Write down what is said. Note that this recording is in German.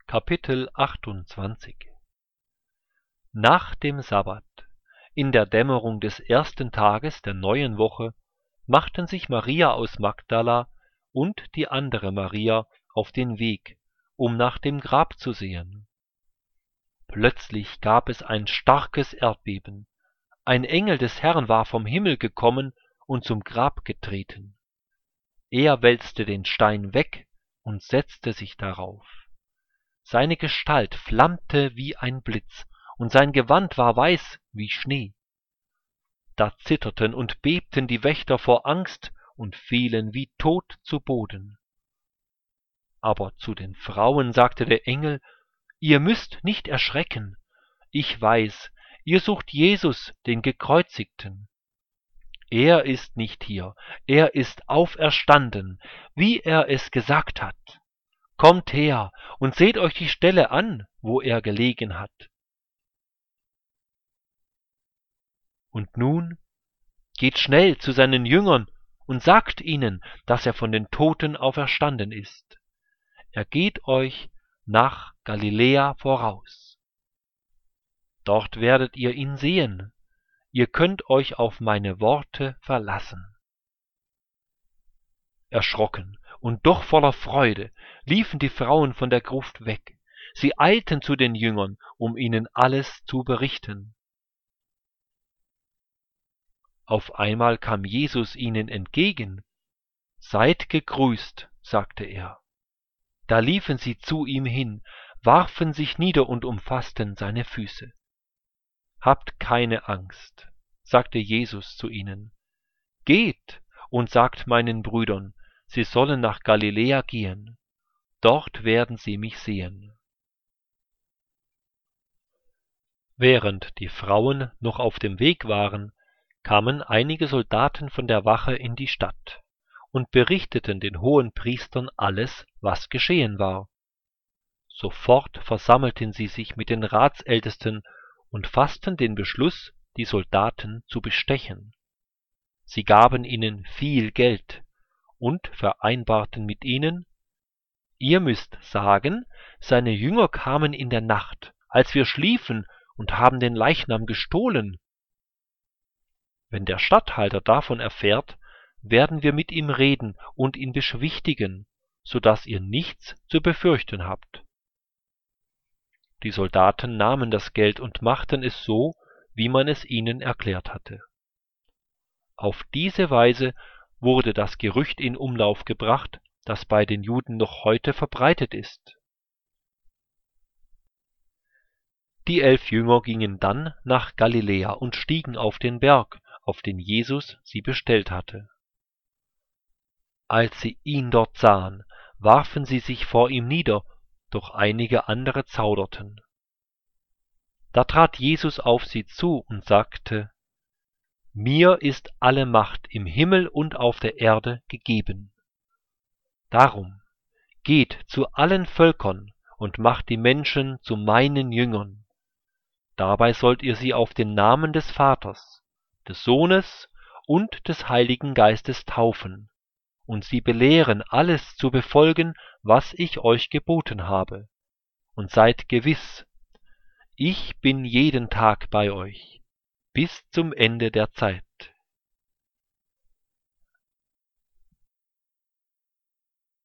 Kapitel 28. Nach dem Sabbat, in der Dämmerung des ersten Tages der neuen Woche, machten sich Maria aus Magdala und die andere Maria auf den Weg, um nach dem Grab zu sehen. Plötzlich gab es ein starkes Erdbeben. Ein Engel des Herrn war vom Himmel gekommen und zum Grab getreten. Er wälzte den Stein weg und setzte sich darauf. Seine Gestalt flammte wie ein Blitz, und sein Gewand war weiß wie Schnee. Da zitterten und bebten die Wächter vor Angst und fielen wie tot zu Boden. Aber zu den Frauen sagte der Engel: Ihr müsst nicht erschrecken. Ich weiß, ihr sucht Jesus, den Gekreuzigten. Er ist nicht hier, er ist auferstanden, wie er es gesagt hat. Kommt her und seht euch die Stelle an, wo er gelegen hat. Und nun geht schnell zu seinen Jüngern und sagt ihnen, dass er von den Toten auferstanden ist. Er geht euch nach Galiläa voraus. Dort werdet ihr ihn sehen. Ihr könnt euch auf meine Worte verlassen. Erschrocken und doch voller Freude liefen die Frauen von der Gruft weg. Sie eilten zu den Jüngern, um ihnen alles zu berichten. Auf einmal kam Jesus ihnen entgegen. »Seid gegrüßt«, sagte er. Da liefen sie zu ihm hin, warfen sich nieder und umfassten seine Füße. »Habt keine Angst«, sagte Jesus zu ihnen. »Geht und sagt meinen Brüdern, sie sollen nach Galiläa gehen. Dort werden sie mich sehen.« Während die Frauen noch auf dem Weg waren, kamen einige Soldaten von der Wache in die Stadt und berichteten den Hohenpriestern alles, was geschehen war. Sofort versammelten sie sich mit den Ratsältesten und fassten den Beschluss, die Soldaten zu bestechen. Sie gaben ihnen viel Geld und vereinbarten mit ihnen: Ihr müsst sagen, seine Jünger kamen in der Nacht, als wir schliefen, und haben den Leichnam gestohlen. Wenn der Statthalter davon erfährt, werden wir mit ihm reden und ihn beschwichtigen, so dass ihr nichts zu befürchten habt. Die Soldaten nahmen das Geld und machten es so, wie man es ihnen erklärt hatte. Auf diese Weise wurde das Gerücht in Umlauf gebracht, das bei den Juden noch heute verbreitet ist. Die 11 Jünger gingen dann nach Galiläa und stiegen auf den Berg, auf den Jesus sie bestellt hatte. Als sie ihn dort sahen, warfen sie sich vor ihm nieder, doch einige andere zauderten. Da trat Jesus auf sie zu und sagte: Mir ist alle Macht im Himmel und auf der Erde gegeben. Darum geht zu allen Völkern und macht die Menschen zu meinen Jüngern. Dabei sollt ihr sie auf den Namen des Vaters, des Sohnes und des Heiligen Geistes taufen und sie belehren, alles zu befolgen, was ich euch geboten habe. Und seid gewiss, ich bin jeden Tag bei euch, bis zum Ende der Zeit.